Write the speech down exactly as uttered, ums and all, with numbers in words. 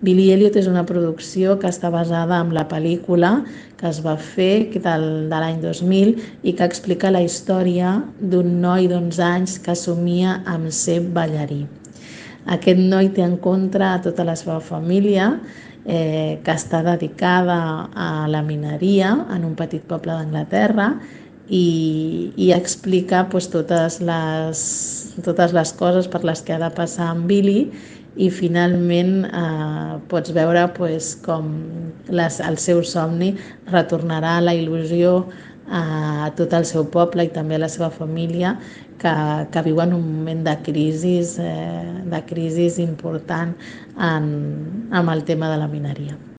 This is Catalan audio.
Billy Elliot és una producció que està basada en la pel·lícula que es va fer del, de l'any dos mil i que explica la història d'un noi d'onze anys que somia amb ser ballarí. Aquest noi té en contra a tota la seva família, eh, que està dedicada a la mineria en un petit poble d'Anglaterra i, i explica pues, totes, les, totes les coses per les que ha de passar en Billy i finalment eh, pots veure pues, com les, el seu somni retornarà a la il·lusió a tot el seu poble i també a la seva família que, que viuen un moment de crisi, eh, de crisi important en, amb el tema de la mineria.